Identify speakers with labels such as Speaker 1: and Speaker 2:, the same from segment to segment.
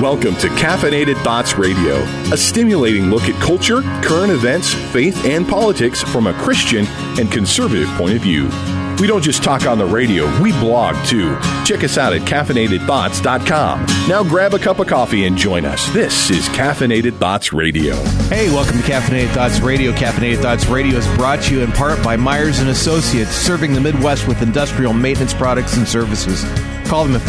Speaker 1: Welcome to Caffeinated Thoughts Radio, a stimulating look at culture, current events, faith, and politics from a Christian and conservative point of view. We don't just talk on the radio, we blog too. Check us out at caffeinatedthoughts.com. Now grab a cup of coffee and join us. This is Caffeinated Thoughts Radio.
Speaker 2: Hey, welcome to Caffeinated Thoughts Radio. Caffeinated Thoughts Radio is brought to you in part by Myers & Associates, serving the Midwest with industrial maintenance products and services. Call them at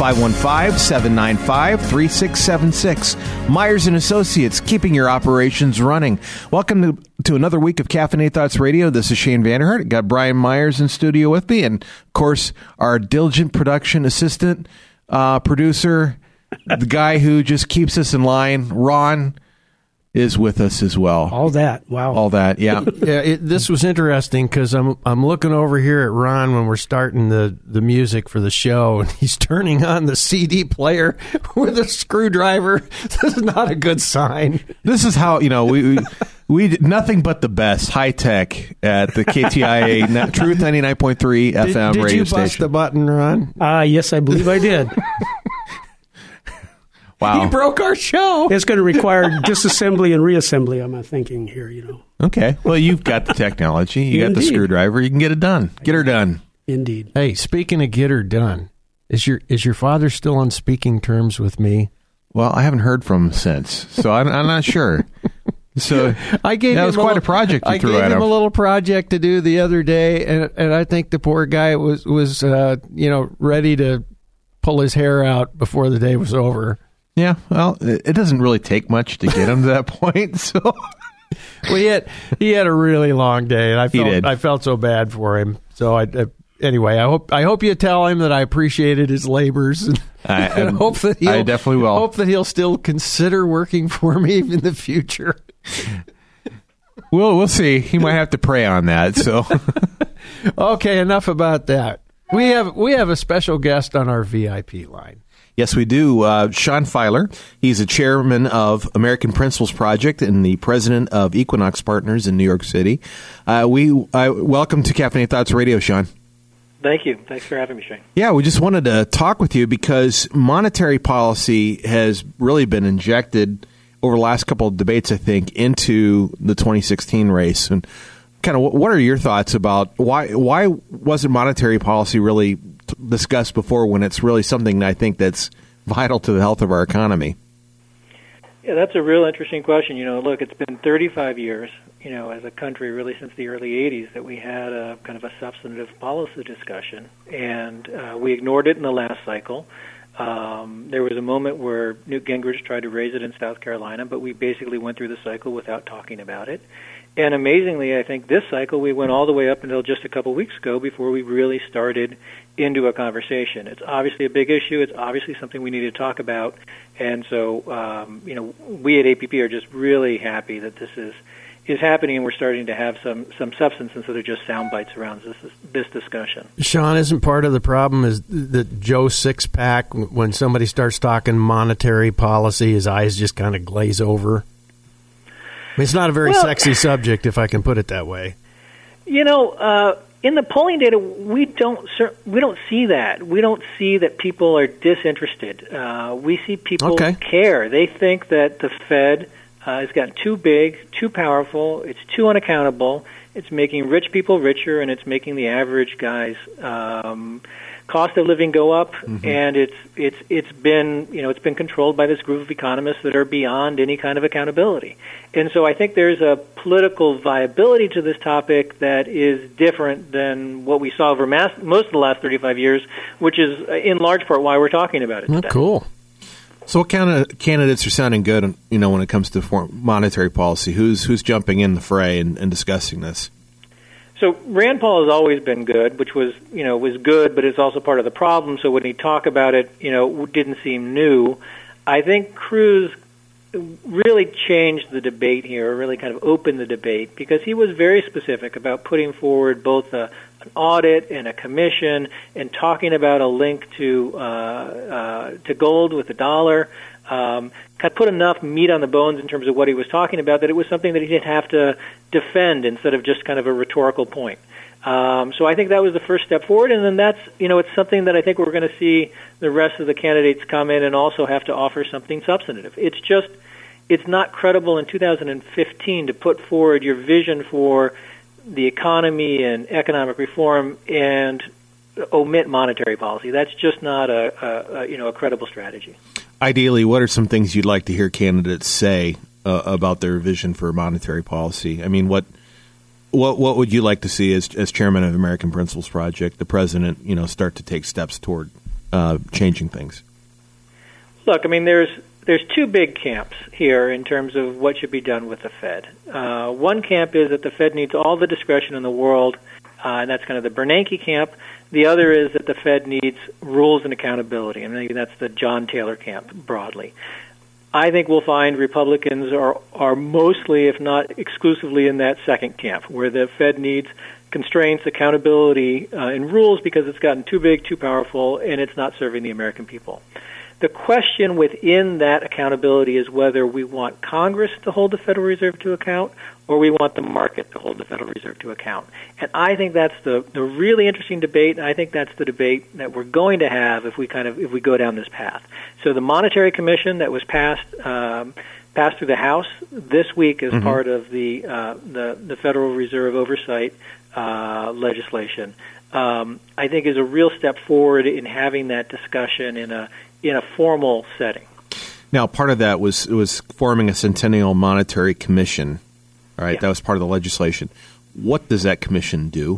Speaker 2: 515-795-3676. Myers & Associates, keeping your operations running. Welcome to another week of Caffeinated Thoughts Radio. This is Shane Vanderhart. Got Brian Myers in studio with me. And, of course, our diligent production assistant, producer, the guy who just keeps us in line, Ron, is with us as well.
Speaker 3: All that. Wow.
Speaker 2: All that, yeah.
Speaker 4: This was interesting because I'm looking over here at Ron when we're starting the music for the show, and he's turning on the CD player with a screwdriver. This is not a good sign.
Speaker 2: This is how, we did nothing but the best, high tech at the KTIA Truth 99.3 FM radio station.
Speaker 4: Did you bust the button, Ron?
Speaker 3: Yes, I believe I did.
Speaker 2: Wow.
Speaker 4: He broke our show.
Speaker 3: It's going to require disassembly and reassembly, I'm thinking here,
Speaker 2: Okay. Well, you've got the technology. You got the screwdriver. You can get it done. Get her done.
Speaker 3: Indeed.
Speaker 4: Hey, speaking of get her done, is your father still on speaking terms with me?
Speaker 2: Well, I haven't heard from him since, so I'm not sure. So that was quite a project you threw at him.
Speaker 4: I gave him a little project to do the other day, and I think the poor guy was ready to pull his hair out before the day was over.
Speaker 2: Yeah, well, it doesn't really take much to get him to that point. So,
Speaker 4: well, he had a really long day, and I felt so bad for him. So anyway, I hope you tell him that I appreciated his labors, and hope that I
Speaker 2: definitely will.
Speaker 4: Hope that he'll still consider working for me in the future.
Speaker 2: We'll see. He might have to pray on that. So,
Speaker 4: okay, enough about that. We have a special guest on our VIP line.
Speaker 2: Yes, we do. Sean Filer. He's a chairman of American Principles Project and the president of Equinox Partners in New York City. Welcome to Caffeinated Thoughts Radio, Sean.
Speaker 5: Thank you. Thanks for having me, Shane.
Speaker 2: Yeah, we just wanted to talk with you because monetary policy has really been injected over the last couple of debates, I think, into the 2016 race. And kind of what are your thoughts about why wasn't monetary policy really discussed before when it's really something I think that's vital to the health of our economy?
Speaker 5: Yeah, that's a real interesting question. Look, it's been 35 years, as a country, really since the early 80s, that we had a kind of a substantive policy discussion, and we ignored it in the last cycle. There was a moment where Newt Gingrich tried to raise it in South Carolina, but we basically went through the cycle without talking about it. And amazingly, I think this cycle we went all the way up until just a couple weeks ago before we really started into a conversation. It's obviously a big issue. It's obviously something we need to talk about. And so, we at APP are just really happy that this is happening, and we're starting to have some substance instead of just sound bites around this discussion.
Speaker 4: Sean, isn't part of the problem is that Joe Sixpack, when somebody starts talking monetary policy, his eyes just kind of glaze over? I mean, it's not a very sexy subject, if I can put it that way.
Speaker 5: In the polling data, we don't see that. We don't see that people are disinterested. We see people care. They think that the Fed has gotten too big, too powerful. It's too unaccountable. It's making rich people richer, and it's making the average guy's cost of living go up. Mm-hmm. And it's been controlled by this group of economists that are beyond any kind of accountability. And so I think there's a political viability to this topic that is different than what we saw over most of the last 35 years, which is in large part why we're talking about it today.
Speaker 4: Oh, cool.
Speaker 2: So what kind of candidates are sounding good, when it comes to monetary policy? Who's jumping in the fray and discussing this?
Speaker 5: So Rand Paul has always been good, which was good, but it's also part of the problem. So when he talked about it, didn't seem new. I think Cruz really changed the debate here, really kind of opened the debate, because he was very specific about putting forward both an audit and a commission and talking about a link to gold with the dollar. Kind of put enough meat on the bones in terms of what he was talking about that it was something that he didn't have to defend instead of just kind of a rhetorical point. So I think that was the first step forward, and then that's, it's something that I think we're going to see the rest of the candidates come in and also have to offer something substantive. It's not credible in 2015 to put forward your vision for the economy and economic reform and omit monetary policy. That's just not a credible strategy.
Speaker 2: Ideally, what are some things you'd like to hear candidates say about their vision for monetary policy? I mean, what would you like to see as chairman of the American Principles Project, the president, start to take steps toward changing things?
Speaker 5: Look, I mean, there's two big camps here in terms of what should be done with the Fed. One camp is that the Fed needs all the discretion in the world, and that's kind of the Bernanke camp. The other is that the Fed needs rules and accountability, and maybe that's the John Taylor camp broadly. I think we'll find Republicans are mostly, if not exclusively, in that second camp, where the Fed needs constraints, accountability, and rules because it's gotten too big, too powerful, and it's not serving the American people. The question within that accountability is whether we want Congress to hold the Federal Reserve to account or we want the market to hold the Federal Reserve to account. And I think that's the really interesting debate, and I think that's the debate that we're going to have if we go down this path. So the Monetary Commission that was passed through the House this week as part of the Federal Reserve oversight legislation, I think is a real step forward in having that discussion in a formal setting.
Speaker 2: Now, part of that was forming a Centennial Monetary Commission. All right,
Speaker 5: yeah.
Speaker 2: That was part of the legislation. What does that commission do?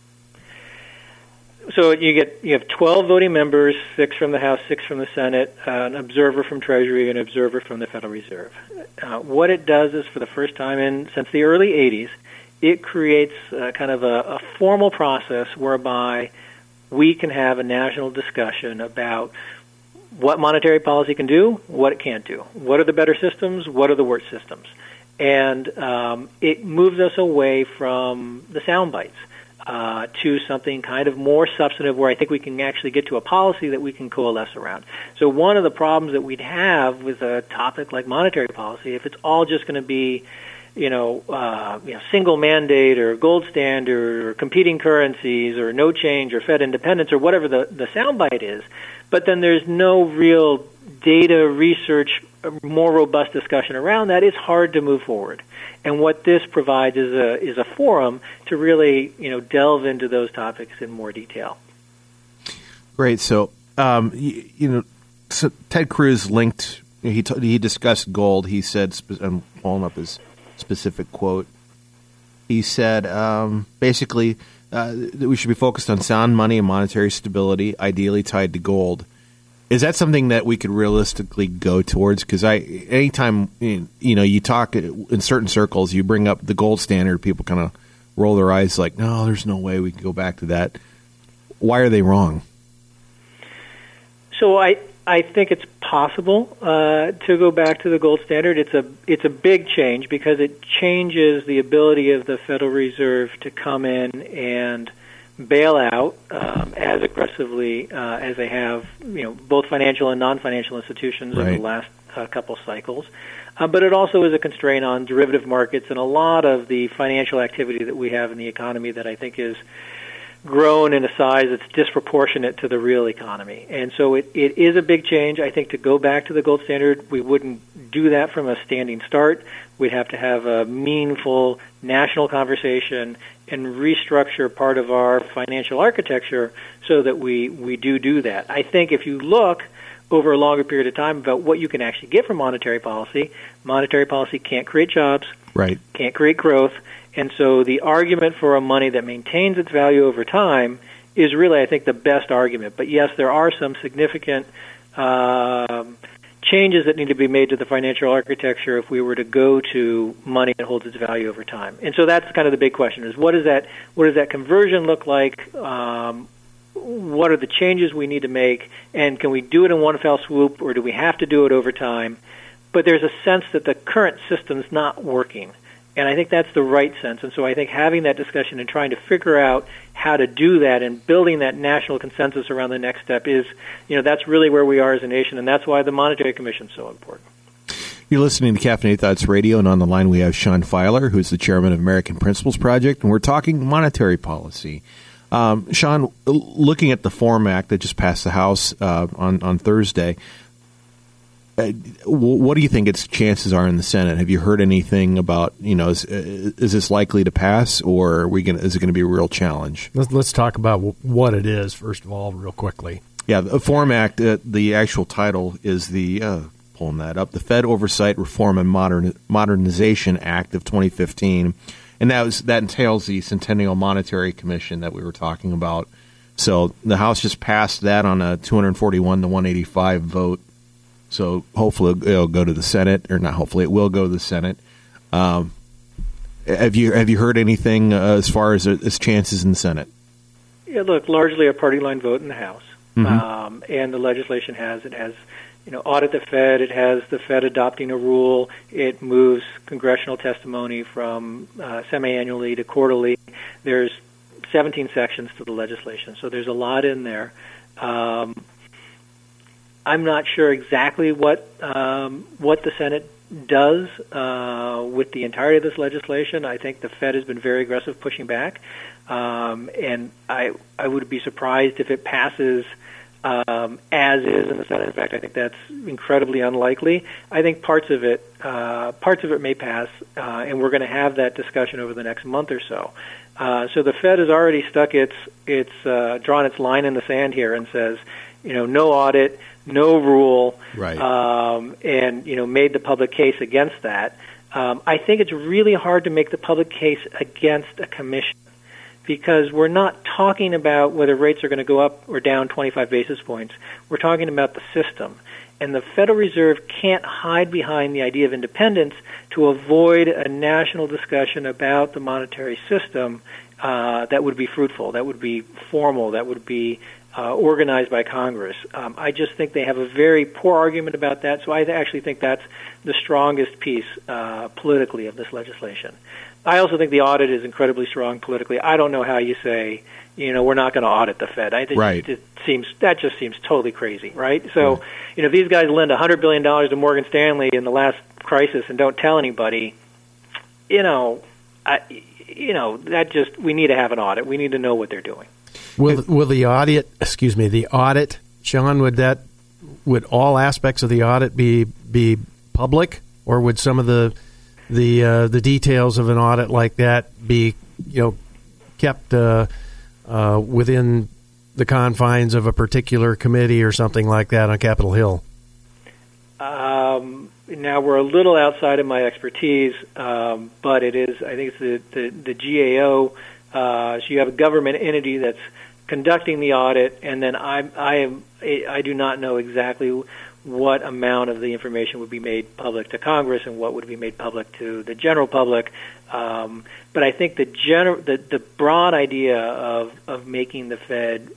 Speaker 5: So you have 12 voting members, 6 from the House, 6 from the Senate, an observer from Treasury, an observer from the Federal Reserve. What it does is, for the first time since the early 80s, it creates kind of a formal process whereby we can have a national discussion about what monetary policy can do, what it can't do. What are the better systems? What are the worst systems? And it moves us away from the sound bites to something kind of more substantive where I think we can actually get to a policy that we can coalesce around. So one of the problems that we'd have with a topic like monetary policy, if it's all just going to be single mandate or gold standard or competing currencies or no change or Fed independence or whatever the soundbite is, but then there's no real data research, more robust discussion around that, it's hard to move forward. And what this provides is a forum to really delve into those topics in more detail.
Speaker 2: Great. So so Ted Cruz linked. He discussed gold. He said, I'm pulling up his specific quote. He said basically that we should be focused on sound money and monetary stability, ideally tied to gold. Is that something that we could realistically go towards? Because anytime you talk in certain circles, you bring up the gold standard, people kind of roll their eyes like, no, there's no way we can go back to that. Why are they wrong?
Speaker 5: So I think it's possible to go back to the gold standard. It's a big change because it changes the ability of the Federal Reserve to come in and bail out as aggressively as they have, both financial and non-financial institutions over the last couple cycles. But it also is a constraint on derivative markets and a lot of the financial activity that we have in the economy that I think is grown in a size that's disproportionate to the real economy. And so it is a big change. I think to go back to the gold standard, we wouldn't do that from a standing start. We'd have to have a meaningful national conversation and restructure part of our financial architecture so that we do that. I think if you look over a longer period of time about what you can actually get from monetary policy can't create jobs,
Speaker 2: right? Can't
Speaker 5: create growth. And so the argument for a money that maintains its value over time is really, I think, the best argument. But yes, there are some significant changes that need to be made to the financial architecture if we were to go to money that holds its value over time. And so that's kind of the big question: is what does that conversion look like? What are the changes we need to make? And can we do it in one fell swoop, or do we have to do it over time? But there's a sense that the current system's not working. And I think that's the right sense. And so I think having that discussion and trying to figure out how to do that and building that national consensus around the next step is, that's really where we are as a nation. And that's why the Monetary Commission is so important.
Speaker 2: You're listening to Caffeinated Thoughts Radio, and on the line we have Sean Filer, who's the chairman of American Principles Project, and we're talking monetary policy. Sean, looking at the FORM Act that just passed the House on Thursday, what do you think its chances are in the Senate? Have you heard anything about, is this likely to pass, or is it going to be a real challenge?
Speaker 4: Let's talk about what it is, first of all, real quickly. Yeah,
Speaker 2: the FORM Act, the actual title is pulling that up, the Fed Oversight Reform and Modernization Act of 2015, and that entails the Centennial Monetary Commission that we were talking about. So the House just passed that on a 241 to 185 vote. So hopefully it'll go to the Senate, or not hopefully, it will go to the Senate. Have you heard anything as far as its chances in the Senate?
Speaker 5: Yeah, look, largely a party line vote in the House, and the legislation has audit the Fed. It has the Fed adopting a rule. It moves congressional testimony from semi-annually to quarterly. There's 17 sections to the legislation, so there's a lot in there. I'm not sure exactly what the Senate does with the entirety of this legislation. I think the Fed has been very aggressive pushing back, and I would be surprised if it passes as is in the Senate. In fact, I think that's incredibly unlikely. I think parts of it may pass, and we're going to have that discussion over the next month or so. So the Fed has already stuck its drawn its line in the sand here and says, no audit, no rule,
Speaker 2: right.
Speaker 5: And made the public case against that. I think it's really hard to make the public case against a commission, because we're not talking about whether rates are going to go up or down 25 basis points. We're talking about the system. And the Federal Reserve can't hide behind the idea of independence to avoid a national discussion about the monetary system that would be fruitful, that would be formal, that would be organized by Congress. I just think they have a very poor argument about that, so I actually think that's the strongest piece politically of this legislation. I also think the audit is incredibly strong politically. I don't know how you say, we're not going to audit the Fed. I think
Speaker 2: right.
Speaker 5: That just seems totally crazy, right? So, if these guys lend $100 billion to Morgan Stanley in the last crisis and don't tell anybody, we need to have an audit. We need to know what they're doing.
Speaker 4: Will the audit, Sean, would all aspects of the audit be public, or would some of the details of an audit like that be kept within the confines of a particular committee or something like that on Capitol Hill?
Speaker 5: Now we're a little outside of my expertise, but it is. I think it's the GAO. So you have a government entity that's conducting the audit, and then I do not know exactly what amount of the information would be made public to Congress and what would be made public to the general public. But I think the broad idea of making the Fed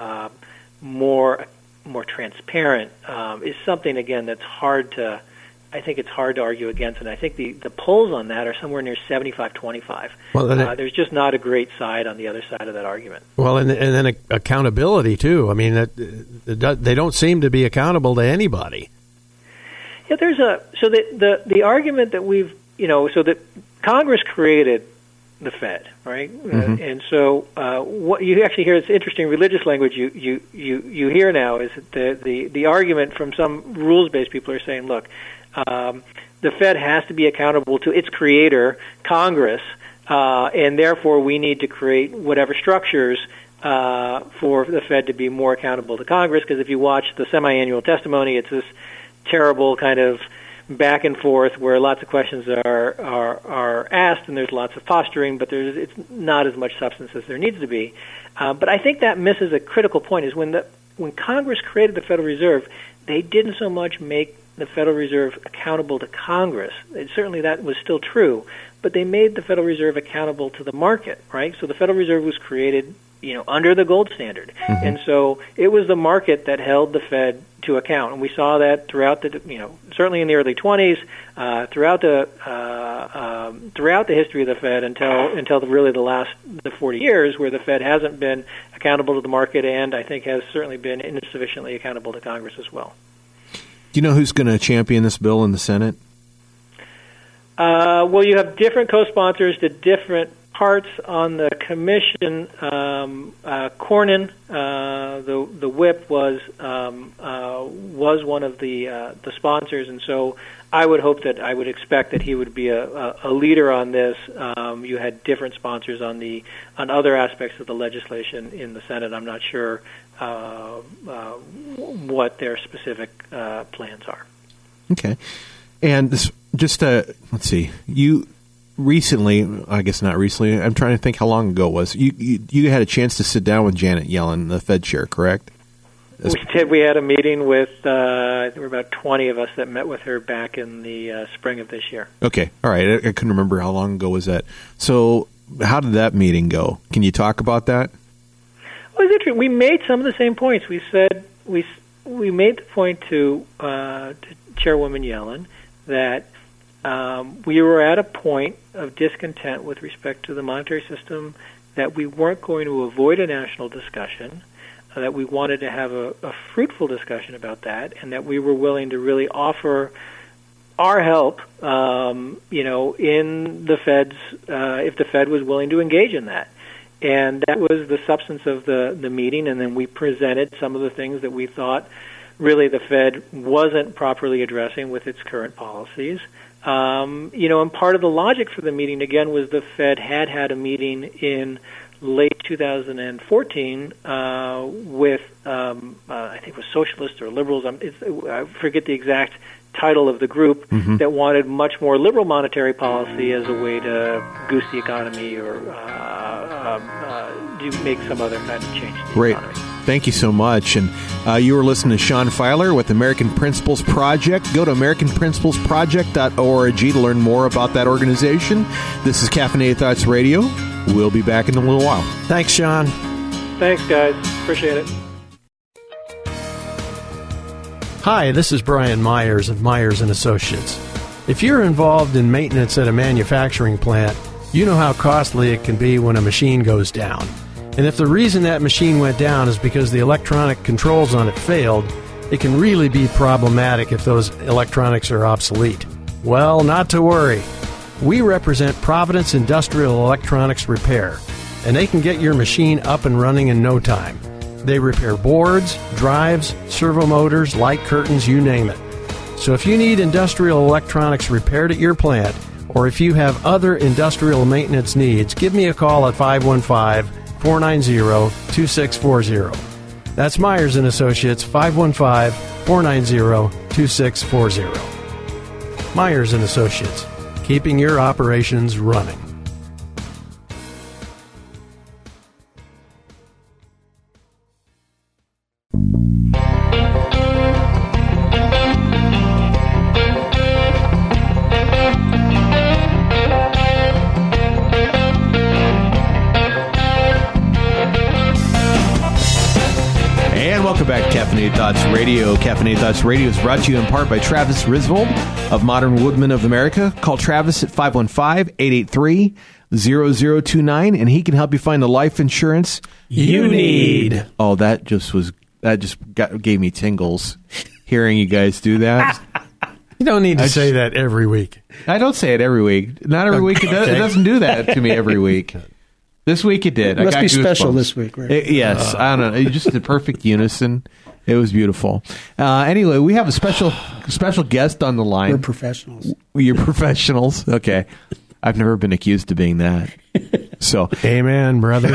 Speaker 5: more transparent is something, again, that's hard to argue against, and I think the polls on that are somewhere near 75-25.
Speaker 4: Well,
Speaker 5: there's just not a great side on the other side of that argument.
Speaker 4: Well, and then accountability too. I mean, they don't seem to be accountable to anybody.
Speaker 5: Yeah, the argument that so that Congress created the Fed, right?
Speaker 2: Mm-hmm.
Speaker 5: And so what you actually hear, it's interesting religious language you hear now is that the argument from some rules-based people are saying, look, the Fed has to be accountable to its creator, Congress, and therefore we need to create whatever structures for the Fed to be more accountable to Congress, because if you watch the semi-annual testimony, it's this terrible kind of back and forth where lots of questions are asked and there's lots of posturing, but it's not as much substance as there needs to be. But I think that misses a critical point, is when Congress created the Federal Reserve, they didn't so much make the Federal Reserve accountable to Congress. Certainly that was still true, but they made the Federal Reserve accountable to the market, right? So the Federal Reserve was created, under the gold standard. Mm-hmm. And so it was the market that held the Fed to account. And we saw that throughout certainly in the early 20s, throughout the history of the Fed until really the 40 years, where the Fed hasn't been accountable to the market, and I think has certainly been insufficiently accountable to Congress as well.
Speaker 2: Do you know who's going to champion this bill in the Senate?
Speaker 5: Well, you have different co-sponsors to different parts on the commission. Cornyn, the whip, was one of the sponsors, and so I would expect that he would be a leader on this. You had different sponsors on other aspects of the legislation in the Senate. I'm not sure what their specific plans are.
Speaker 2: Okay, and this, just let's see, you. Recently, I guess not recently, I'm trying to think how long ago it was. You had a chance to sit down with Janet Yellen, the Fed chair, correct?
Speaker 5: We did. We had a meeting with, there were about 20 of us that met with her back in the spring of this year. Okay.
Speaker 2: All right. I couldn't remember how long ago was that. So how did that meeting go? Can you talk about that?
Speaker 5: Well, it's interesting. We made some of the same points. We said, we made the point to Chairwoman Yellen that we were at a point of discontent with respect to the monetary system, that we weren't going to avoid a national discussion, that we wanted to have a fruitful discussion about that, and that we were willing to really offer our help, in the Fed's, if the Fed was willing to engage in that. And that was the substance of the meeting, and then we presented some of the things that we thought really the Fed wasn't properly addressing with its current policies. And part of the logic for the meeting, again, was the Fed had a meeting in late 2014 with, I think it was socialists or liberals. I forget the exact title of the group, that wanted much more liberal monetary policy as a way to goose the economy or do make some other kind of change to the economy.
Speaker 2: Thank you so much. And you were listening to Sean Filer with American Principles Project. Go to AmericanPrinciplesProject.org to learn more about that organization. This is Caffeinated Thoughts Radio. We'll be back in a little while.
Speaker 4: Thanks, Sean.
Speaker 5: Thanks, guys. Appreciate it.
Speaker 4: Hi, this is Brian Myers of Myers & Associates. If you're involved in maintenance at a manufacturing plant, you know how costly it can be when a machine goes down. And if the reason that machine went down is because the electronic controls on it failed, it can really be problematic if those electronics are obsolete. Well, not to worry. We represent Providence Industrial Electronics Repair, and they can get your machine up and running in no time. They repair boards, drives, servo motors, light curtains, you name it. So if you need industrial electronics repaired at your plant, or if you have other industrial maintenance needs, give me a call at 515-490-2640. That's Myers & Associates, 515-490-2640. Myers & Associates, keeping your operations running.
Speaker 2: Welcome back to Caffeinated Thoughts Radio. Caffeinated Thoughts Radio is brought to you in part by Travis Risvold of Modern Woodmen of America. Call Travis at 515-883-0029, and he can help you find the life insurance
Speaker 4: you need.
Speaker 2: Oh, that just gave me tingles hearing you guys do that.
Speaker 4: You don't need to say that every week.
Speaker 2: I don't say it every week. Not every week. It doesn't do that to me every week. This week it did.
Speaker 3: It must be special this week, right?
Speaker 2: Yes. I don't know. Just the perfect unison. It was beautiful. Anyway, we have a special guest on the line.
Speaker 3: We're professionals.
Speaker 2: You're professionals? Okay. I've never been accused of being that. So,
Speaker 4: amen, brother.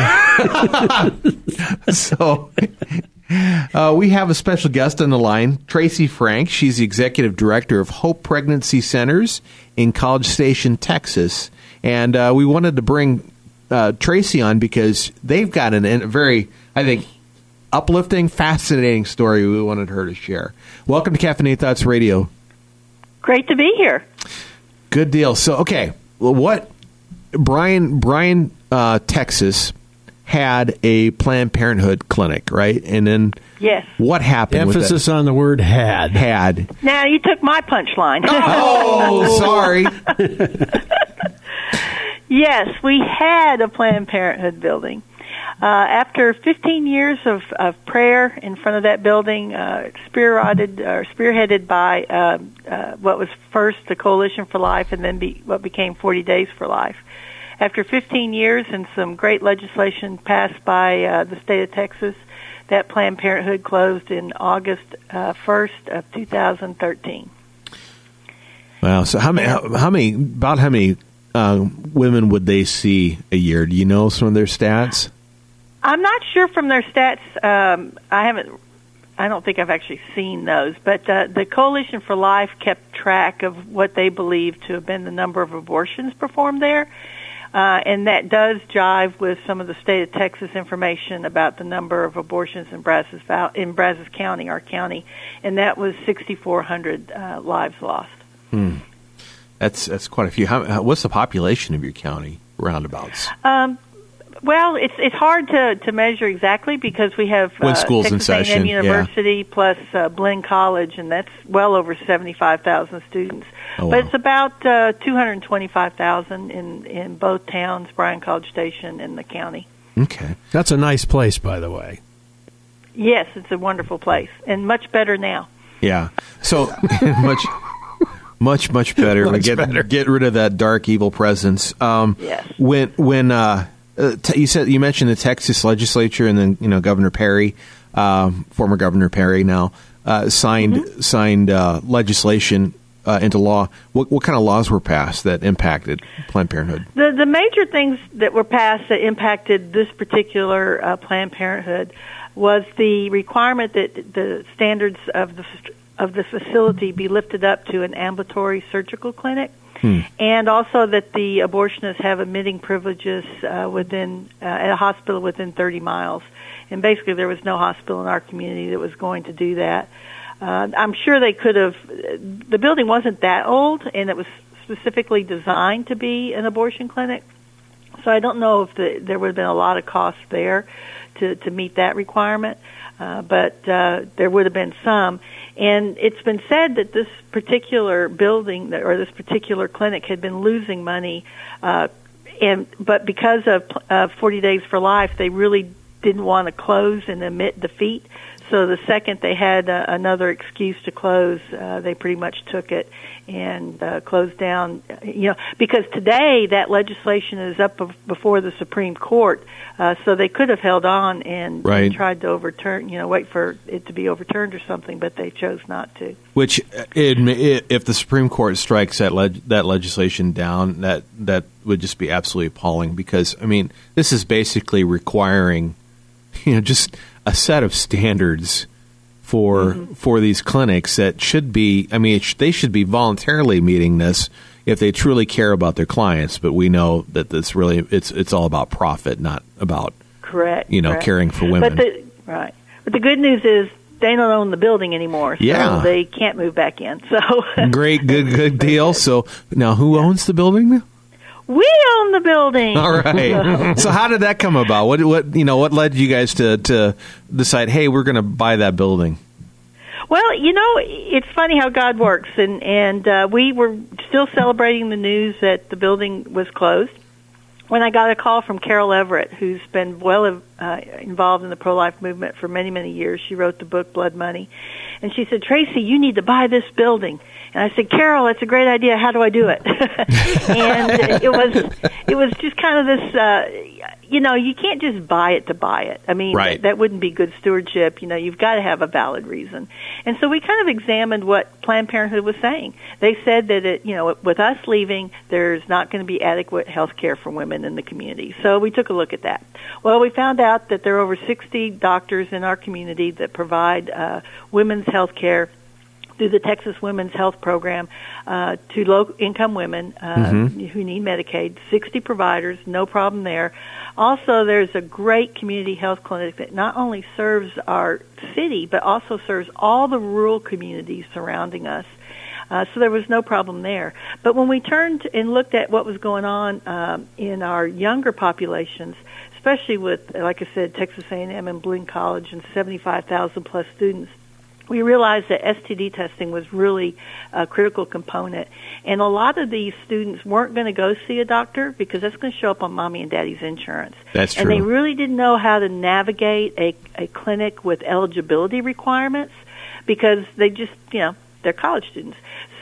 Speaker 2: So, we have a special guest on the line, Tracy Frank. She's the executive director of Hope Pregnancy Centers in College Station, Texas. And we wanted to bring Tracy on because they've got a very, I think, uplifting, fascinating story we wanted her to share. Welcome to Caffeinated Thoughts Radio.
Speaker 6: Great to be here.
Speaker 2: Good deal. So, okay, well, what Bryan, Texas had a Planned Parenthood clinic, right? And then
Speaker 6: yes,
Speaker 2: what happened?
Speaker 4: Emphasis on the word had.
Speaker 2: Had.
Speaker 6: Now you took my punchline.
Speaker 2: Oh, sorry.
Speaker 6: Yes, we had a Planned Parenthood building. After 15 years of prayer in front of that building, spearheaded by what was first the Coalition for Life and then what became 40 Days for Life. After 15 years and some great legislation passed by the state of Texas, that Planned Parenthood closed in August 1st of 2013.
Speaker 2: Wow. So how many women would they see a year? Do you know some of their stats?
Speaker 6: I'm not sure from their stats. I don't think I've actually seen those, but the Coalition for Life kept track of what they believed to have been the number of abortions performed there. And that does jive with some of the state of Texas information about the number of abortions in Brazos County, our county, and that was 6,400 lives lost.
Speaker 2: That's quite a few. What's the population of your county, roundabouts?
Speaker 6: Well, it's hard to measure exactly because we have
Speaker 2: schools
Speaker 6: Texas
Speaker 2: in session,
Speaker 6: A&M University plus Blinn College, and that's well over 75,000 students.
Speaker 2: Oh, wow.
Speaker 6: But it's about 225,000 in both towns, Bryan College Station and the county.
Speaker 2: Okay.
Speaker 4: That's a nice place, by the way.
Speaker 6: Yes, it's a wonderful place, and much better now.
Speaker 2: Yeah. So much better. Get rid of that dark, evil presence.
Speaker 6: Yes.
Speaker 2: When you mentioned the Texas legislature, and then Governor Perry, former Governor Perry now signed legislation into law. What kind of laws were passed that impacted Planned Parenthood?
Speaker 6: The major things that were passed that impacted this particular Planned Parenthood was the requirement that the standards of the facility be lifted up to an ambulatory surgical clinic. And also that the abortionists have admitting privileges within at a hospital within 30 miles. And basically there was no hospital in our community that was going to do that. I'm sure they could have. The building wasn't that old, and it was specifically designed to be an abortion clinic. So I don't know if there would have been a lot of cost there to meet that requirement, but there would have been some. And it's been said that this particular building or this particular clinic had been losing money, but because of 40 Days for Life, they really didn't want to close and admit defeat. So the second they had another excuse to close, they pretty much took it and closed down. Because today that legislation is up before the Supreme Court, so they could have held on and tried to overturn, wait for it to be overturned or something, but they chose not to.
Speaker 2: Which, if the Supreme Court strikes that legislation down, that would just be absolutely appalling. Because this is basically requiring, just a set of standards for these clinics that should be, they should be voluntarily meeting this if they truly care about their clients. But we know that this really, it's all about profit, not about
Speaker 6: correct.
Speaker 2: Caring for women.
Speaker 6: But the good news is they don't own the building anymore, so they can't move back in. So
Speaker 2: great, good deal. So now, who owns the building now?
Speaker 6: We own the building.
Speaker 2: All right. So how did that come about? What led you guys to decide, hey, we're going to buy that building?
Speaker 6: Well, it's funny how God works, and we were still celebrating the news that the building was closed when I got a call from Carol Everett, who's been well involved in the pro-life movement for many, many years. She wrote the book Blood Money, and she said, "Tracy, you need to buy this building." And I said, "Carol, that's a great idea. How do I do it?" And it was just kind of this, you can't just buy it to buy it. That wouldn't be good stewardship. You've got to have a valid reason. And so we kind of examined what Planned Parenthood was saying. They said that, with us leaving, there's not going to be adequate health care for women in the community. So we took a look at that. Well, we found out that there are over 60 doctors in our community that provide women's health care through the Texas Women's Health Program to low-income women who need Medicaid. 60 providers, no problem there. Also, there's a great community health clinic that not only serves our city, but also serves all the rural communities surrounding us. So there was no problem there. But when we turned and looked at what was going on in our younger populations, especially with, like I said, Texas A&M and Blinn College and 75,000 plus students, we realized that STD testing was really a critical component. And a lot of these students weren't going to go see a doctor because that's going to show up on mommy and daddy's insurance.
Speaker 2: That's true.
Speaker 6: And they really didn't know how to navigate a clinic with eligibility requirements because they just, they're college students.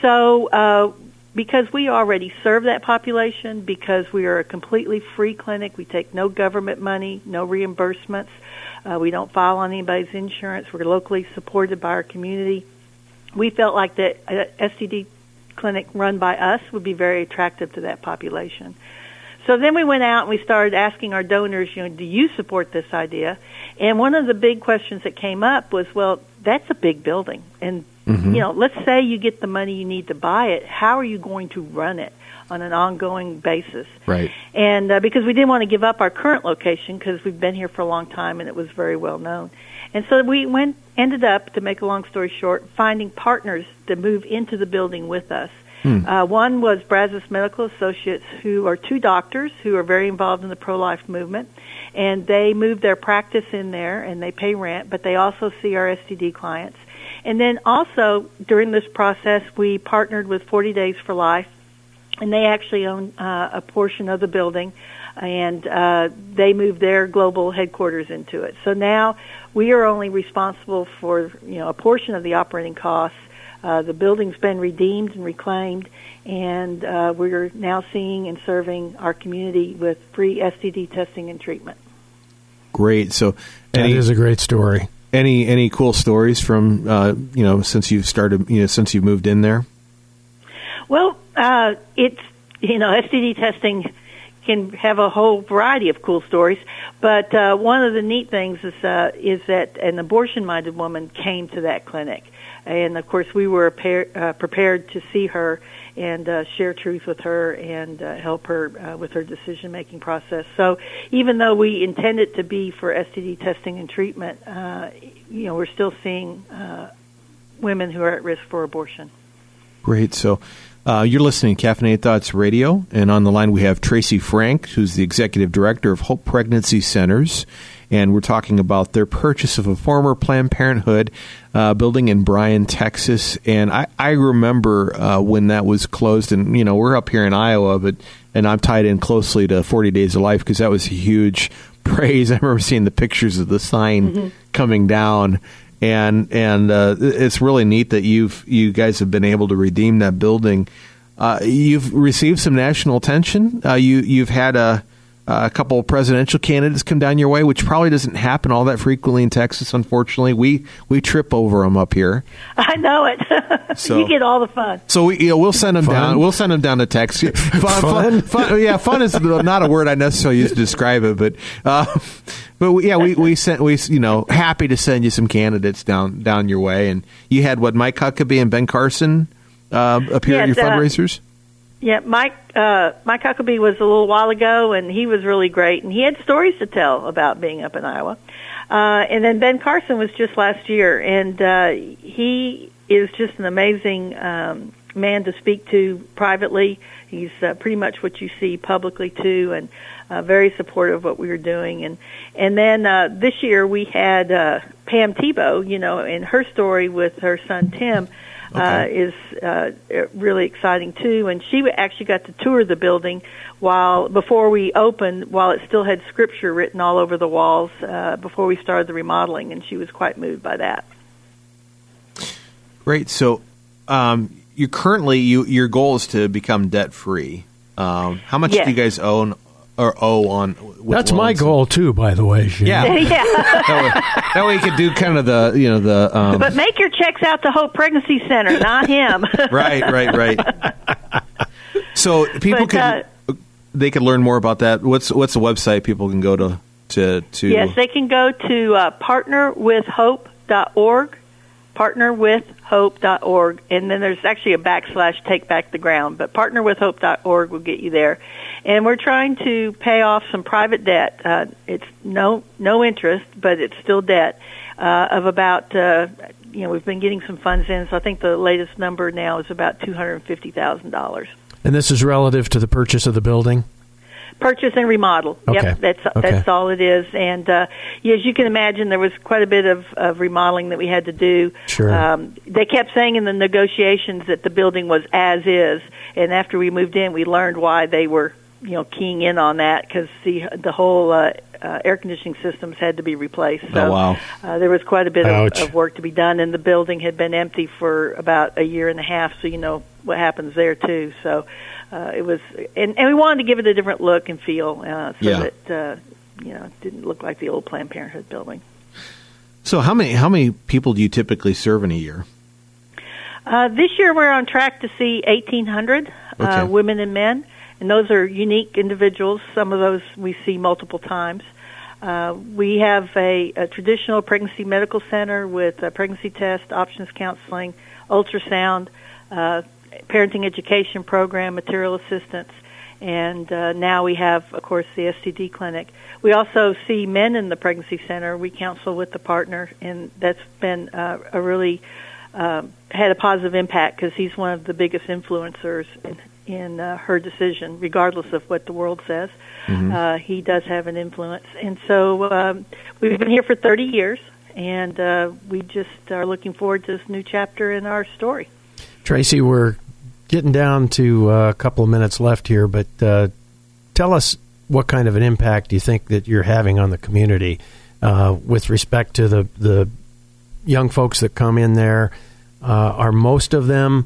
Speaker 6: So because we already serve that population, because we are a completely free clinic, we take no government money, no reimbursements, we don't file on anybody's insurance. We're locally supported by our community. We felt like the STD clinic run by us would be very attractive to that population. So then we went out and we started asking our donors, do you support this idea? And one of the big questions that came up was, well, that's a big building. And, let's say you get the money you need to buy it. How are you going to run it on an ongoing basis?
Speaker 2: Right.
Speaker 6: And because we didn't want to give up our current location because we've been here for a long time and it was very well known. And so we ended up, to make a long story short, finding partners to move into the building with us. One was Brazos Medical Associates, who are two doctors who are very involved in the pro-life movement, and they moved their practice in there, and they pay rent, but they also see our STD clients. And then also, during this process, we partnered with 40 Days for Life, and they actually own a portion of the building, and they moved their global headquarters into it. So now we are only responsible for a portion of the operating costs. The building's been redeemed and reclaimed, and we're now seeing and serving our community with free STD testing and treatment.
Speaker 2: Great. So
Speaker 4: that is a great story.
Speaker 2: Any cool stories from since you've started since you moved in there?
Speaker 6: Well, it's STD testing can have a whole variety of cool stories, but one of the neat things is that an abortion-minded woman came to that clinic. And, of course, we were prepared to see her and share truth with her and help her with her decision-making process. So even though we intend it to be for STD testing and treatment, we're still seeing women who are at risk for abortion.
Speaker 2: Great. So you're listening to Caffeinated Thoughts Radio, and on the line we have Tracy Frank, who's the Executive Director of Hope Pregnancy Centers, and we're talking about their purchase of a former Planned Parenthood building in Bryan, Texas. And I remember when that was closed, and, we're up here in Iowa, and I'm tied in closely to 40 Days of Life because that was a huge praise. I remember seeing the pictures of the sign coming down. And it's really neat that you guys have been able to redeem that building. You've received some national attention. You've had a couple of presidential candidates come down your way, which probably doesn't happen all that frequently in Texas. Unfortunately, we trip over them up here.
Speaker 6: I know it. So, you get all the fun.
Speaker 2: So we'll send them down. We'll send them down to Texas. Fun. Yeah, fun is not a word I necessarily use to describe it, but. We sent happy to send you some candidates down your way, and you had Mike Huckabee and Ben Carson appear at your fundraisers.
Speaker 6: Yeah, Mike Huckabee was a little while ago, and he was really great, and he had stories to tell about being up in Iowa. And then Ben Carson was just last year, and he is just an amazing man to speak to privately. He's pretty much what you see publicly too, and very supportive of what we were doing. And then this year we had Pam Tebow, and her story with her son Tim is really exciting too. And she actually got to tour the building before we opened, while it still had scripture written all over the walls before we started the remodeling, and she was quite moved by that.
Speaker 2: Great. So you currently your goal is to become debt free. How much do you guys owe on?
Speaker 4: That's
Speaker 2: loans?
Speaker 4: My goal too, by the way. Shane.
Speaker 2: Yeah. That way you could do kind of the
Speaker 6: But make your checks out to Hope Pregnancy Center, not him.
Speaker 2: Right. So people they could learn more about that. What's the website people can go to?
Speaker 6: Yes, they can go to partnerwithhope.org. partnerwithhope.org, and then there's actually a / take back the ground, but partnerwithhope.org will get you there. And we're trying to pay off some private debt. It's no interest, but it's still debt of about, we've been getting some funds in, so I think the latest number now is about $250,000.
Speaker 4: And this is relative to the purchase of the building?
Speaker 6: Purchase and remodel.
Speaker 4: Okay.
Speaker 6: Yep, that's all it is. And as you can imagine, there was quite a bit of remodeling that we had to do.
Speaker 4: Sure.
Speaker 6: They kept saying in the negotiations that the building was as is, and after we moved in, we learned why they were keying in on that, because the whole air conditioning systems had to be replaced. So,
Speaker 2: oh, wow.
Speaker 6: There was quite a bit
Speaker 4: Ouch.
Speaker 6: of work to be done, and the building had been empty for about a year and a half, so you know what happens there too. So it was, and we wanted to give it a different look and feel, that it didn't look like the old Planned Parenthood building.
Speaker 2: So how many people do you typically serve in a year?
Speaker 6: This year we're on track to see 1,800 women and men. And those are unique individuals. Some of those we see multiple times. We have a traditional pregnancy medical center with a pregnancy test, options counseling, ultrasound, parenting education program, material assistance, and now we have, of course, the STD clinic. We also see men in the pregnancy center. We counsel with the partner, and that's been a really had a positive impact, because he's one of the biggest influencers in her decision, regardless of what the world says. Mm-hmm. He does have an influence. And so we've been here for 30 years, and we just are looking forward to this new chapter in our story.
Speaker 4: Tracy, we're getting down to a couple of minutes left here, but tell us what kind of an impact you think that you're having on the community with respect to the young folks that come in there. Are most of them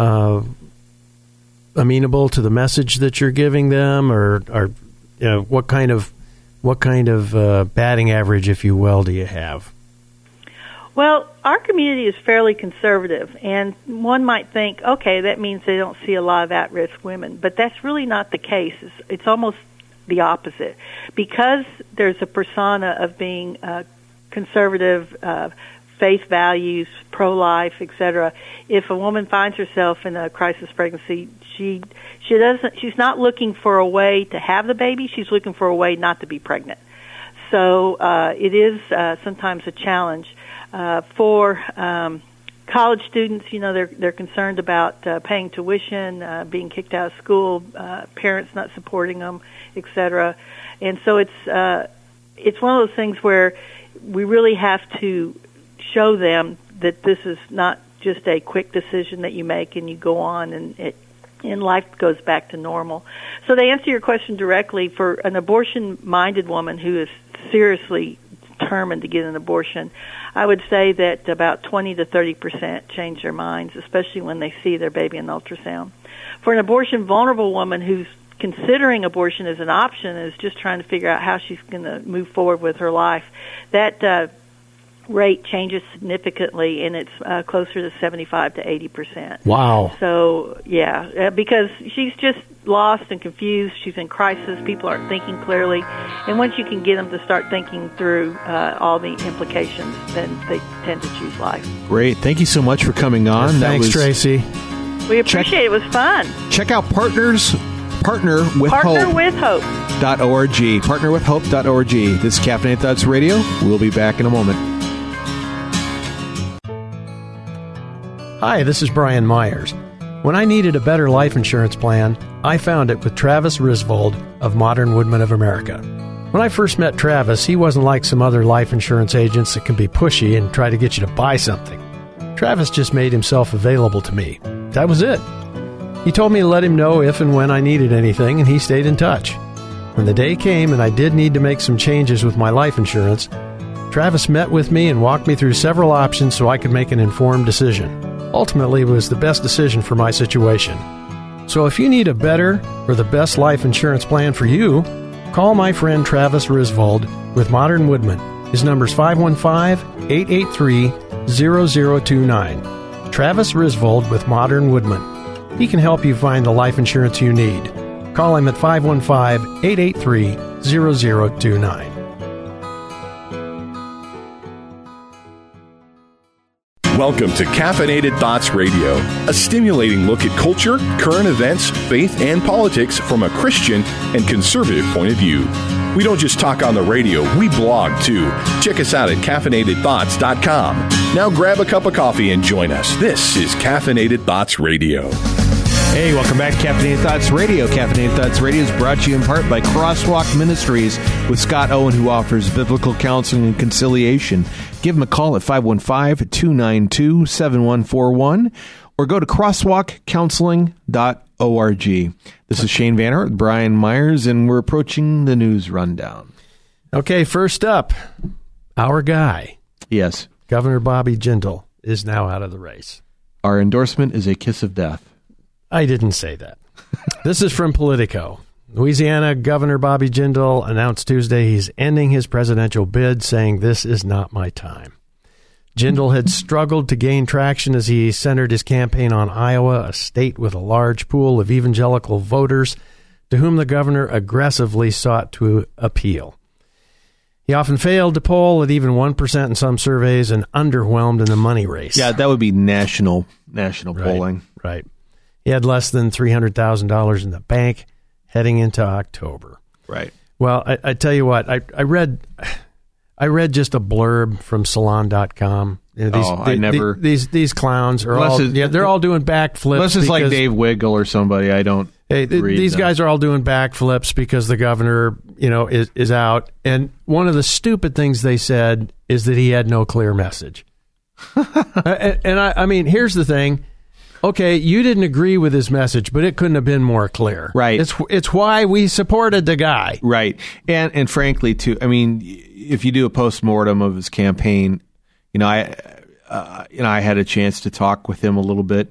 Speaker 4: amenable to the message that you're giving them, or what kind of batting average, if you will, do you have?
Speaker 6: Well, our community is fairly conservative, and one might think, okay, that means they don't see a lot of at-risk women, but that's really not the case. It's almost the opposite. Because there's a persona of being conservative, faith values, pro-life, etc. If a woman finds herself in a crisis pregnancy, she's not looking for a way to have the baby. She's looking for a way not to be pregnant. So it is sometimes a challenge for college students. They're concerned about paying tuition, being kicked out of school, parents not supporting them, etc. And so it's one of those things where we really have to show them that this is not just a quick decision that you make and you go on and life goes back to normal. So to answer your question directly, for an abortion-minded woman who is seriously determined to get an abortion, I would say that about 20 to 30% change their minds, especially when they see their baby in ultrasound. For an abortion-vulnerable woman who's considering abortion as an option, is just trying to figure out how she's going to move forward with her life, that rate changes significantly, and it's closer to 75 to 80%.
Speaker 4: Wow.
Speaker 6: So, because she's just lost and confused. She's in crisis. People aren't thinking clearly. And once you can get them to start thinking through all the implications, then they tend to choose life.
Speaker 2: Great. Thank you so much for coming on.
Speaker 4: Thanks, Tracy.
Speaker 6: We appreciate it. It was fun.
Speaker 2: Check out partnerwithhope.org. Partnerwithhope.org. This is Caffeinated Thoughts Radio. We'll be back in a moment.
Speaker 4: Hi, this is Brian Myers. When I needed a better life insurance plan, I found it with Travis Risvold of Modern Woodmen of America. When I first met Travis, he wasn't like some other life insurance agents that can be pushy and try to get you to buy something. Travis just made himself available to me. That was it. He told me to let him know if and when I needed anything, and he stayed in touch. When the day came and I did need to make some changes with my life insurance, Travis met with me and walked me through several options so I could make an informed decision. Ultimately, it was the best decision for my situation. So if you need a better or the best life insurance plan for you, call my friend Travis Risvold with Modern Woodmen. His number's 515-883-0029. Travis Risvold with Modern Woodmen. He can help you find the life insurance you need. Call him at 515-883-0029.
Speaker 1: Welcome to Caffeinated Thoughts Radio, a stimulating look at culture, current events, faith, and politics from a Christian and conservative point of view. We don't just talk on the radio, we blog too. Check us out at caffeinatedthoughts.com. Now grab a cup of coffee and join us. This is Caffeinated Thoughts Radio.
Speaker 2: Hey, welcome back to Caffeinated Thoughts Radio. Caffeinated Thoughts Radio is brought to you in part by Crosswalk Ministries with Scott Owen, who offers biblical counseling and conciliation. Give him a call at 515-292-7141 or go to crosswalkcounseling.org. This is Shane Vanner with Brian Myers, and we're approaching the news rundown.
Speaker 4: Okay, first up, our guy.
Speaker 2: Yes.
Speaker 4: Governor Bobby Jindal is now out of the race.
Speaker 2: Our endorsement is a kiss of death.
Speaker 4: I didn't say that. This is from Politico. Louisiana Governor Bobby Jindal announced Tuesday he's ending his presidential bid, saying, "This is not my time." Jindal had struggled to gain traction as he centered his campaign on Iowa, a state with a large pool of evangelical voters to whom the governor aggressively sought to appeal. He often failed to poll at even 1% in some surveys and underwhelmed in the money race.
Speaker 2: Yeah, that would be national polling.
Speaker 4: Right. He had less than $300,000 in the bank heading into October.
Speaker 2: Right.
Speaker 4: Well, I tell you what, I read just a blurb from Salon.com. You know, these clowns are they're all doing backflips.
Speaker 2: Unless it's like Dave Wiggle or somebody. I don't.
Speaker 4: These guys are all doing backflips because the governor, is out. And one of the stupid things they said is that he had no clear message. and I mean, here's the thing. Okay, you didn't agree with his message, but it couldn't have been more clear.
Speaker 2: Right.
Speaker 4: It's why we supported the guy.
Speaker 2: Right. And frankly, too, I mean, if you do a postmortem of his campaign, I had a chance to talk with him a little bit.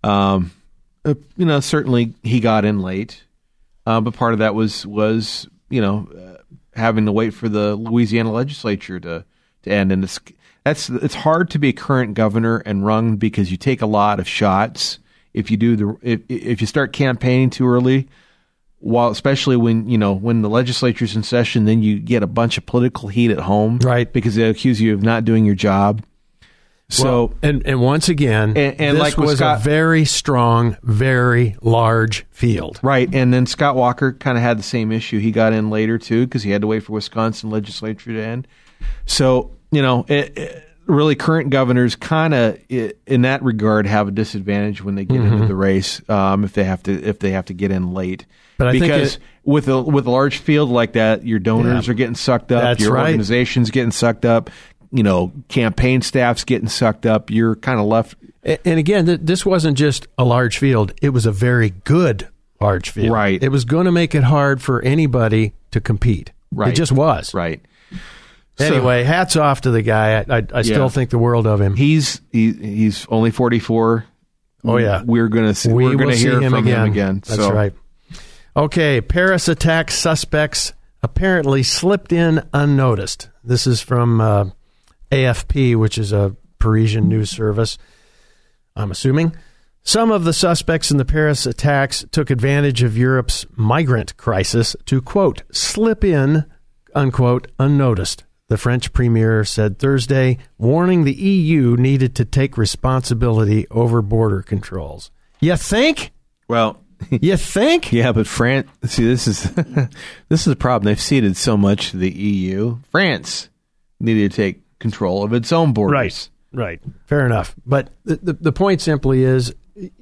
Speaker 2: Certainly he got in late, but part of that was having to wait for the Louisiana legislature to end, and it's hard to be a current governor and run because you take a lot of shots if you start campaigning too early. Especially when the legislature's in session, then you get a bunch of political heat at home,
Speaker 4: right? Because
Speaker 2: they accuse you of not doing your job. So
Speaker 4: and once again, and this
Speaker 2: like
Speaker 4: was a very strong, very large field,
Speaker 2: right? And then Scott Walker kind of had the same issue. He got in later too because he had to wait for Wisconsin legislature to end. So really, current governors kind of, in that regard, have a disadvantage when they get into the race if they have to get in late.
Speaker 4: But
Speaker 2: because with a large field like that, your donors are getting sucked up, your organization's getting sucked up, campaign staff's getting sucked up. You're kind of left.
Speaker 4: And again, this wasn't just a large field; it was a very good large field.
Speaker 2: Right.
Speaker 4: It was going to make it hard for anybody to compete.
Speaker 2: Right.
Speaker 4: It just was.
Speaker 2: Right.
Speaker 4: Anyway, hats off to the guy. I still think the world of him.
Speaker 2: He's only 44.
Speaker 4: Oh yeah,
Speaker 2: we're gonna hear from him again.
Speaker 4: That's right. Okay, Paris attack suspects apparently slipped in unnoticed. This is from AFP, which is a Parisian news service, I'm assuming. Some of the suspects in the Paris attacks took advantage of Europe's migrant crisis to, quote, slip in, unquote, unnoticed. The French premier said Thursday, warning the EU needed to take responsibility over border controls. You think?
Speaker 2: Well,
Speaker 4: you think?
Speaker 2: Yeah, but France. See, this is a problem. They've ceded so much to the EU. France needed to take control of its own borders.
Speaker 4: Right. Fair enough. But the point simply is,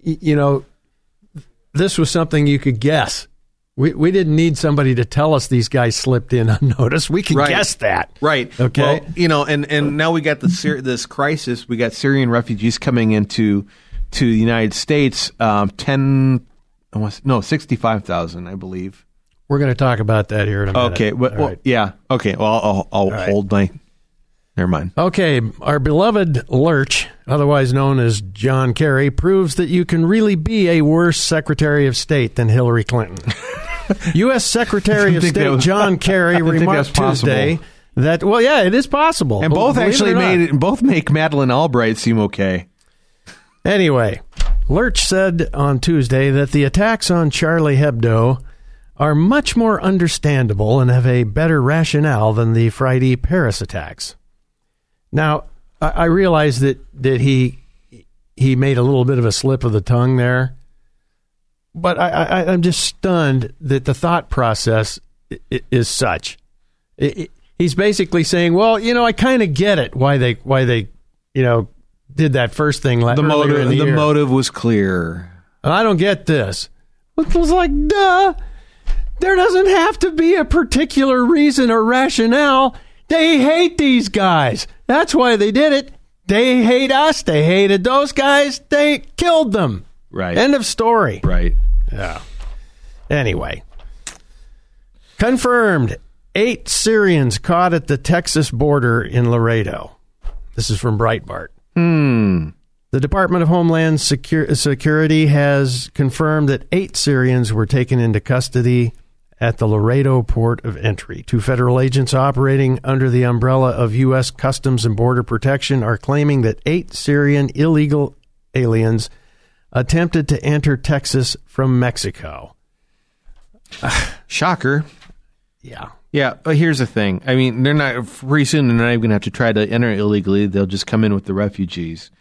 Speaker 4: this was something you could guess. We didn't need somebody to tell us these guys slipped in unnoticed. We can guess that.
Speaker 2: Right.
Speaker 4: Okay.
Speaker 2: Well, and now we got this crisis. We got Syrian refugees coming into the United States. 65,000, I believe.
Speaker 4: We're going to talk about that here in a minute.
Speaker 2: Okay. Well, yeah. Okay. Well, I'll hold my. Never mind.
Speaker 4: Okay. Our beloved Lurch, otherwise known as John Kerry, proves that you can really be a worse Secretary of State than Hillary Clinton. U.S. Secretary of State John Kerry remarked Tuesday that, well, yeah, it is possible.
Speaker 2: And both both make Madeleine Albright seem okay.
Speaker 4: Anyway, Lurch said on Tuesday that the attacks on Charlie Hebdo are much more understandable and have a better rationale than the Friday Paris attacks. Now, I realize that he made a little bit of a slip of the tongue there, but I'm just stunned that the thought process is such. He's basically saying, well, I kind of get it why they did that first thing earlier in the year.
Speaker 2: The motive was clear.
Speaker 4: I don't get this. It was like, duh. There doesn't have to be a particular reason or rationale. They hate these guys. That's why they did it. They hate us. They hated those guys. They killed them.
Speaker 2: Right.
Speaker 4: End of story.
Speaker 2: Right.
Speaker 4: Yeah. Anyway. Confirmed. 8 Syrians caught at the Texas border in Laredo. This is from Breitbart. The Department of Homeland Security has confirmed that 8 Syrians were taken into custody at the Laredo port of entry. 2 federal agents operating under the umbrella of U.S. Customs and Border Protection are claiming that 8 Syrian illegal aliens attempted to enter Texas from Mexico.
Speaker 2: Shocker.
Speaker 4: Yeah.
Speaker 2: Yeah, but here's the thing. I mean, they're not, pretty soon they're not even going to have to try to enter illegally. They'll just come in with the refugees.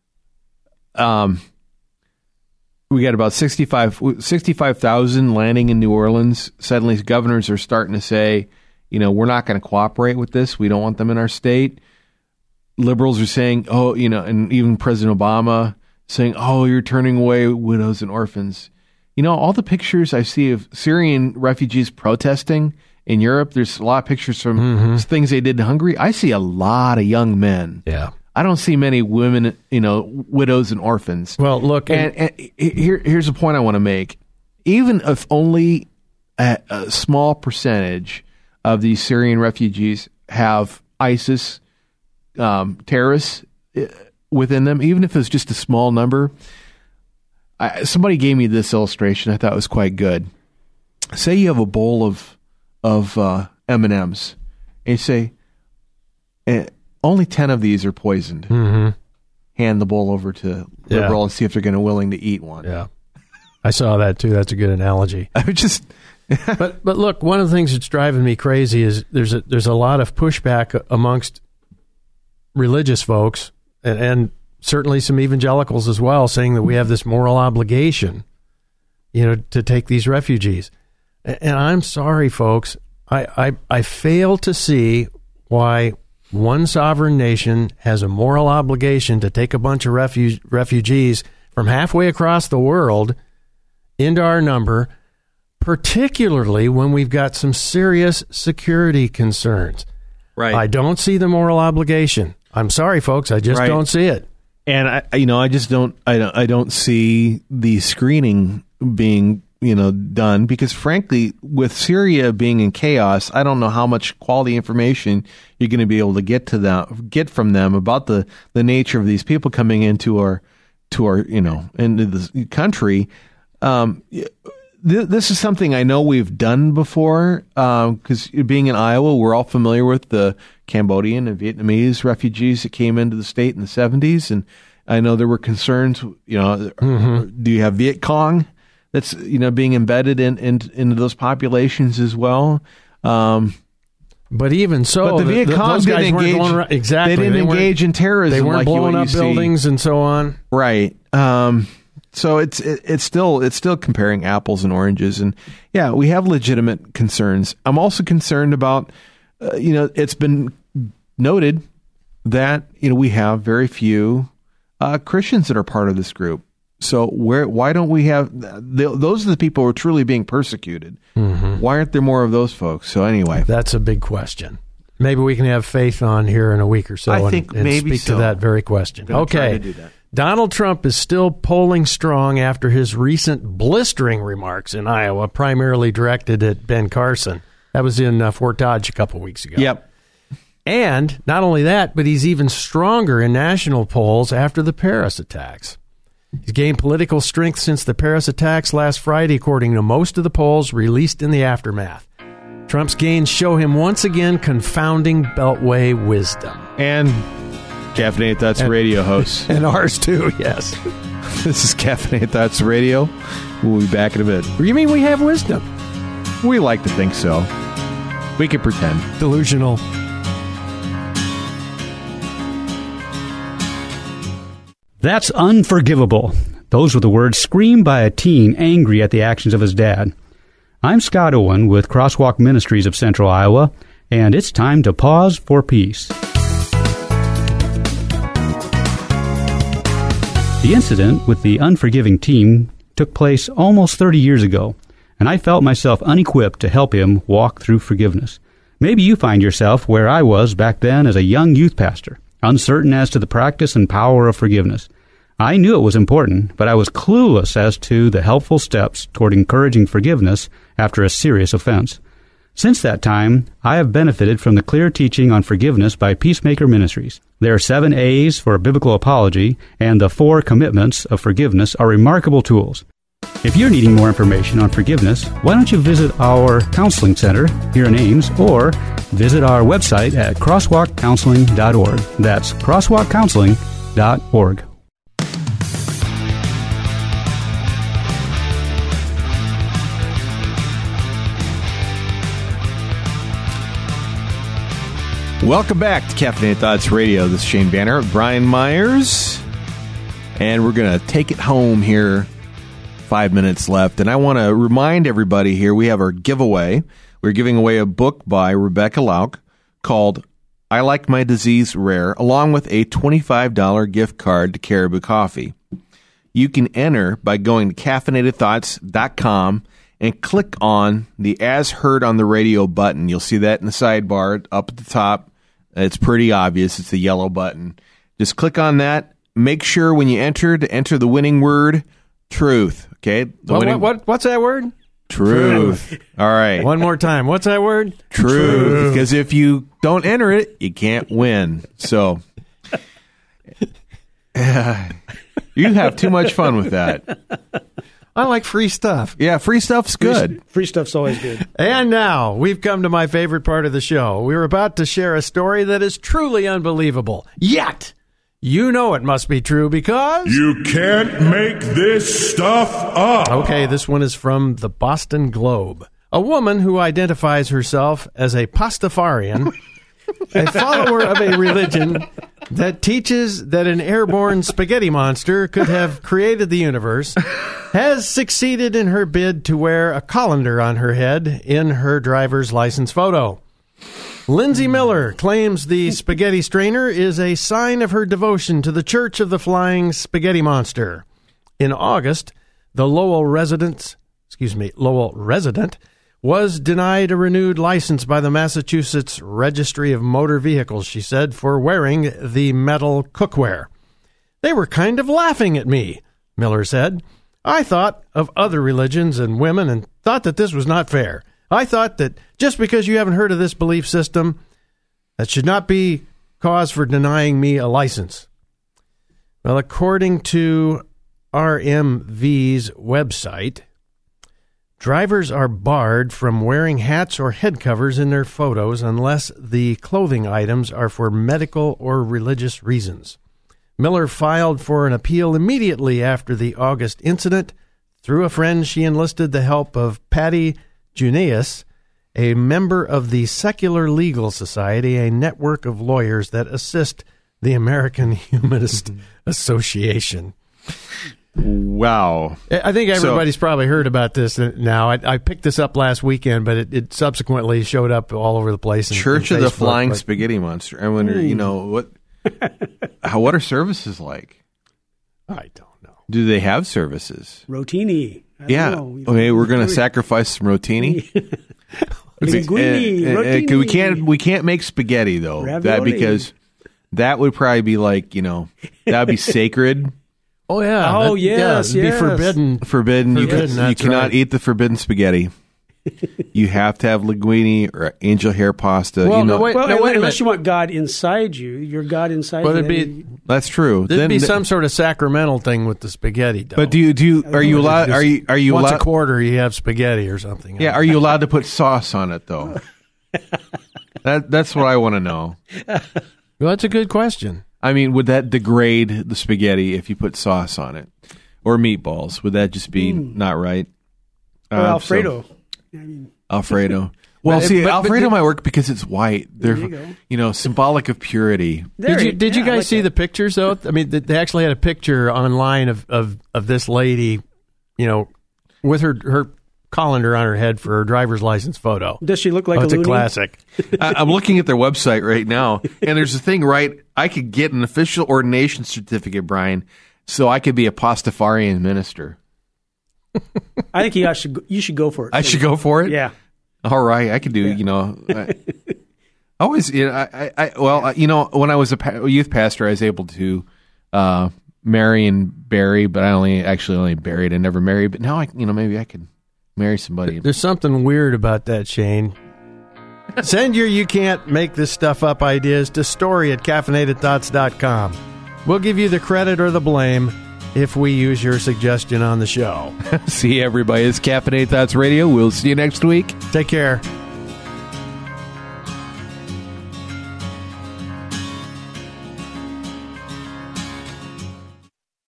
Speaker 2: We got about 65,000 landing in New Orleans. Suddenly, governors are starting to say, we're not going to cooperate with this. We don't want them in our state. Liberals are saying, and even President Obama saying, you're turning away widows and orphans. All the pictures I see of Syrian refugees protesting in Europe, there's a lot of pictures from things they did in Hungary. I see a lot of young men.
Speaker 4: Yeah.
Speaker 2: I don't see many women, widows and orphans.
Speaker 4: Well, look,
Speaker 2: and here's a point I want to make. Even if only a small percentage of these Syrian refugees have ISIS terrorists within them, even if it's just a small number, somebody gave me this illustration I thought was quite good. Say you have a bowl of M&Ms, and you say, only 10 of these are poisoned.
Speaker 4: Mm-hmm.
Speaker 2: Hand the bowl over to Liberal and see if they're going to willing to eat one.
Speaker 4: Yeah, I saw that too. That's a good analogy.
Speaker 2: I just,
Speaker 4: but look, one of the things that's driving me crazy is there's a lot of pushback amongst religious folks and certainly some evangelicals as well, saying that we have this moral obligation, to take these refugees. And I'm sorry, folks, I fail to see why one sovereign nation has a moral obligation to take a bunch of refugees from halfway across the world into our number, particularly when we've got some serious security concerns.
Speaker 2: Right.
Speaker 4: I don't see the moral obligation. I'm sorry, folks, I just don't see it.
Speaker 2: And I just don't. I don't see the screening being done, because frankly, with Syria being in chaos, I don't know how much quality information you're going to be able to get from them about the nature of these people coming into our into the country. This is something I know we've done before, because being in Iowa, we're all familiar with the Cambodian and Vietnamese refugees that came into the state in the 70s, and I know there were concerns. Do you have Viet Cong that's being embedded into those populations as well?
Speaker 4: But even so,
Speaker 2: but the Viet Cong didn't engage.
Speaker 4: Exactly,
Speaker 2: they didn't engage in terrorism.
Speaker 4: They weren't
Speaker 2: like
Speaker 4: blowing up buildings and so on.
Speaker 2: Right. So it's still comparing apples and oranges, and yeah, we have legitimate concerns. I'm also concerned about it's been noted that we have very few Christians that are part of this group. So why don't we have those are the people who are truly being persecuted? Mm-hmm. Why aren't there more of those folks? So anyway,
Speaker 4: that's a big question. Maybe we can have Faith on here in a week or so and maybe speak to that very question. Okay.
Speaker 2: Do that.
Speaker 4: Donald Trump is still polling strong after his recent blistering remarks in Iowa, primarily directed at Ben Carson. That was in Fort Dodge a couple weeks ago.
Speaker 2: Yep.
Speaker 4: And not only that, but he's even stronger in national polls after the Paris attacks. He's gained political strength since the Paris attacks last Friday, according to most of the polls released in the aftermath. Trump's gains show him once again confounding Beltway wisdom.
Speaker 2: And Caffeinated Thoughts Radio hosts.
Speaker 4: And ours too, yes.
Speaker 2: This is Caffeinated Thoughts Radio. We'll be back in a bit.
Speaker 4: You mean we have wisdom?
Speaker 2: We like to think so. We can pretend.
Speaker 4: Delusional.
Speaker 7: That's unforgivable. Those were the words screamed by a teen angry at the actions of his dad. I'm Scott Owen with Crosswalk Ministries of Central Iowa, and it's time to pause for peace. The incident with the unforgiving teen took place almost 30 years ago, and I felt myself unequipped to help him walk through forgiveness. Maybe you find yourself where I was back then as a young youth pastor, uncertain as to the practice and power of forgiveness. I knew it was important, but I was clueless as to the helpful steps toward encouraging forgiveness after a serious offense. Since that time, I have benefited from the clear teaching on forgiveness by Peacemaker Ministries. There are 7 A's for biblical apology, and the 4 commitments of forgiveness are remarkable tools. If you're needing more information on forgiveness, why don't you visit our counseling center here in Ames, or visit our website at crosswalkcounseling.org. That's crosswalkcounseling.org.
Speaker 2: Welcome back to Caffeinated Thoughts Radio. This is Shane Banner, Brian Myers, and we're going to take it home here. 5 minutes left, and I want to remind everybody here we have our giveaway. We're giving away a book by Rebecca Lauk called I Like My Disease Rare, along with a $25 gift card to Caribou Coffee. You can enter by going to caffeinatedthoughts.com and click on the As Heard on the Radio button. You'll see that in the sidebar up at the top. It's pretty obvious. It's the yellow button. Just click on that. Make sure when you enter to enter the winning word, truth. Okay?
Speaker 4: What's that word?
Speaker 2: Truth. All right.
Speaker 4: One more time. What's that word?
Speaker 2: Truth. Because if you don't enter it, you can't win. So you have too much fun with that.
Speaker 4: I like free stuff.
Speaker 2: Yeah, free stuff's good.
Speaker 3: Free stuff's always good.
Speaker 4: And now, we've come to my favorite part of the show. We're about to share a story that is truly unbelievable. Yet, you know it must be true because...
Speaker 1: You can't make this stuff up.
Speaker 4: Okay, this one is from the Boston Globe. A woman who identifies herself as a Pastafarian, a follower of a religion that teaches that an airborne spaghetti monster could have created the universe, has succeeded in her bid to wear a colander on her head in her driver's license photo. Lindsay Miller claims the spaghetti strainer is a sign of her devotion to the Church of the Flying Spaghetti Monster. In August, the Lowell resident was denied a renewed license by the Massachusetts Registry of Motor Vehicles, she said, for wearing the metal cookware. They were kind of laughing at me, Miller said. I thought of other religions and women and thought that this was not fair. I thought that just because you haven't heard of this belief system, that should not be cause for denying me a license. Well, according to RMV's website, drivers are barred from wearing hats or head covers in their photos unless the clothing items are for medical or religious reasons. Miller filed for an appeal immediately after the August incident. Through a friend, she enlisted the help of Patty Junius, a member of the Secular Legal Society, a network of lawyers that assist the American Humanist Association.
Speaker 2: Wow.
Speaker 4: I think everybody's probably heard about this now. I picked this up last weekend, but it subsequently showed up all over the place.
Speaker 2: Church of the Flying Spaghetti Monster. I wonder, what are services like?
Speaker 3: I don't know.
Speaker 2: Do they have services?
Speaker 3: Rotini.
Speaker 2: Yeah. Okay, we're going to sacrifice some rotini.
Speaker 3: Rotini.
Speaker 2: We can't make spaghetti though.
Speaker 3: Ravioli.
Speaker 2: Because that would probably be like, that would be sacred.
Speaker 4: Oh yeah.
Speaker 3: Oh yes.
Speaker 4: It'd be forbidden.
Speaker 2: Forbidden. You cannot eat the forbidden spaghetti. You have to have linguine or angel hair pasta.
Speaker 4: Well, wait a minute.
Speaker 3: Unless you want God inside you, you're God inside you.
Speaker 2: That's true.
Speaker 4: There'd be some sort of sacramental thing with the spaghetti dough.
Speaker 2: But are you allowed? Are you
Speaker 4: once
Speaker 2: allowed?
Speaker 4: A quarter you have spaghetti or something?
Speaker 2: Yeah. Are you allowed to put sauce on it though? That's what I want to know.
Speaker 4: Well, that's a good question.
Speaker 2: I mean, would that degrade the spaghetti if you put sauce on it, or meatballs? Would that just be not right?
Speaker 3: Or Alfredo.
Speaker 2: Alfredo. Well, Alfredo might work because it's white. They're, symbolic of purity.
Speaker 4: Did you guys see the pictures, though? I mean, they actually had a picture online of this lady, with her colander on her head for her driver's license photo.
Speaker 3: Does she look like a
Speaker 4: It's
Speaker 3: loony?
Speaker 4: a classic.
Speaker 2: I'm looking at their website right now, and there's a thing, right? I could get an official ordination certificate, Brian, so I could be a Pastafarian minister.
Speaker 3: I think you should go for it.
Speaker 2: I should go for it?
Speaker 3: Yeah.
Speaker 2: All right. I could do, always, when I was a youth pastor, I was able to marry and bury, but I only buried and never married. But now maybe I could marry somebody.
Speaker 4: There's something weird about that, Shane. Send your you can't make this stuff up ideas to story@caffeinatedthoughts.com. We'll give you the credit or the blame if we use your suggestion on the show.
Speaker 2: See everybody. It's Caffeinated Thoughts Radio. We'll see you next week.
Speaker 4: Take care.